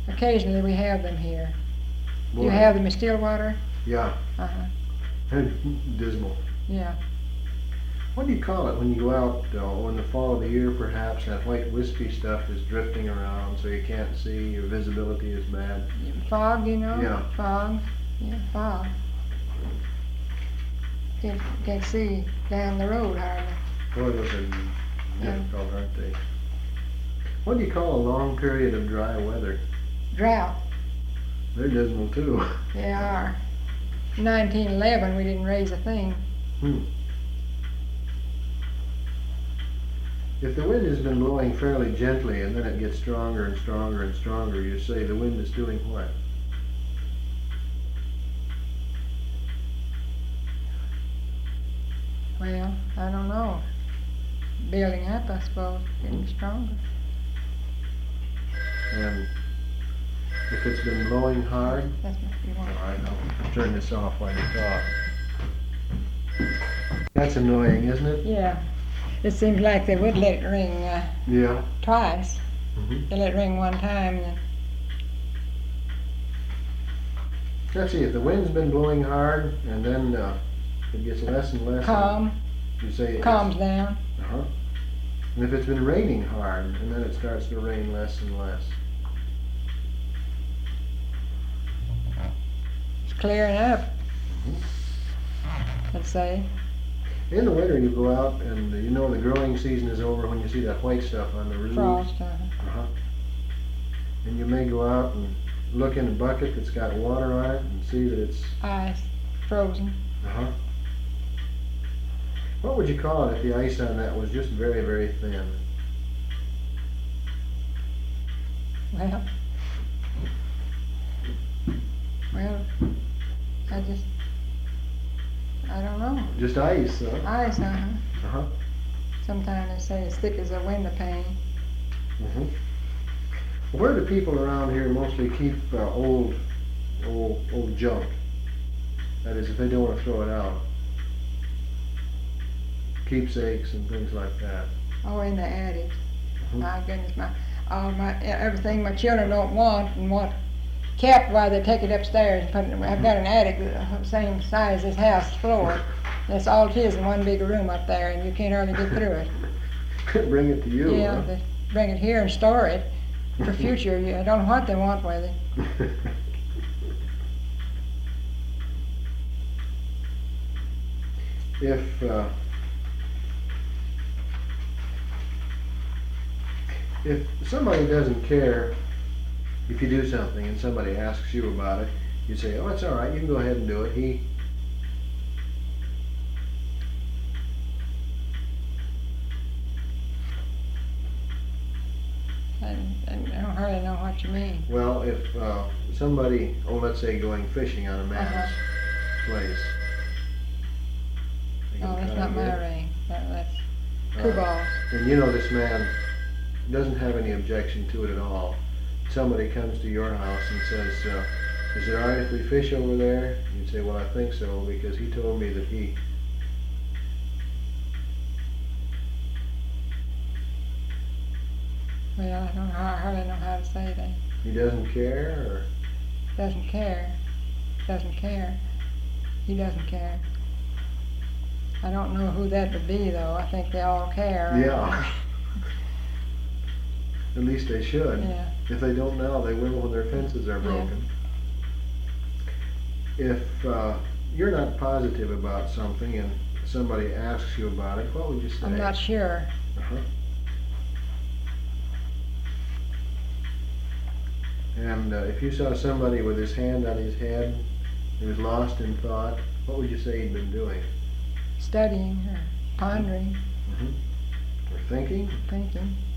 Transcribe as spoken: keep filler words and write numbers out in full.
Occasionally we have them here. Do you Boy. have them in Stillwater? Yeah. Uh-huh. And dismal. Yeah. What do you call it when you go out uh, in the fall of the year, perhaps, that white wispy stuff is drifting around so you can't see, your visibility is bad? Fog, you know? Yeah. Fog. Yeah, fog. Can't, can't see down the road hardly. Boy, those are Yeah. difficult, aren't they? What do you call a long period of dry weather? Drought. They're dismal too. They are. nineteen eleven, we didn't raise a thing. Hmm. If the wind has been blowing fairly gently and then it gets stronger and stronger and stronger, you say the wind is doing what? Well, I don't know. Building up, I suppose, getting stronger. And if it's been blowing hard, That's what you want. all right, I'll turn this off while you talk. That's annoying, isn't it? Yeah. It seems like they would let it ring uh, Yeah. twice. Mm-hmm. They let it ring one time, and then Let's see, if the wind's been blowing hard and then uh, it gets less and less. calm, You say it's- calms down. Uh-huh. And if it's been raining hard and then it starts to rain less and less. It's clearing up, Mm-hmm. let's say. In the winter, you go out and you know the growing season is over when you see that white stuff on the roofs. Frost. Uh, Uh-huh. And you may go out and look in a bucket that's got water on it and see that it's, ice, frozen. uh-huh. What would you call it if the ice on that was just very, very thin? Well, well, I just, I don't know. Just ice, huh? Ice, uh-huh. Uh-huh. Sometimes they say as thick as a window pane. Mm-hmm. Where do people around here mostly keep uh, old, old, old junk? That is, if they don't want to throw it out. Keepsakes and things like that. Oh, in the attic. Mhm. My goodness, my, all my, everything my children don't want and want kept while they take it upstairs and put it, I've got an attic the same size as house floor. That's all it is in one big room up there, and you can't hardly get through it. Bring it to you, Yeah, huh? they bring it here and store it for future. You- I don't know what they want with it. If, uh, if somebody doesn't care if you do something and somebody asks you about it, you say, oh, it's all right, you can go ahead and do it. He, And, and I don't hardly know what you mean. well, if uh, somebody, oh, let's say going fishing on a man's Uh-huh. place. You can Oh, that's try not and my get it. ring. That, that's Uh, Kubal's. And you know this man doesn't have any objection to it at all. Somebody comes to your house and says, uh, is it all right if we fish over there? You'd say, well, I think so, because he told me that he, Well, I don't know, I hardly know how to say that. he doesn't care, or, Doesn't care. Doesn't care. He doesn't care. I don't know who that would be, though. I think they all care. yeah. At least they should. Yeah. If they don't now, they will when their fences are broken. If uh, you're not positive about something and somebody asks you about it, what would you say? I'm not sure. Uh-huh. And uh, if you saw somebody with his hand on his head, he was lost in thought, what would you say he'd been doing? Studying or pondering, Mm-hmm. Or thinking? thinking.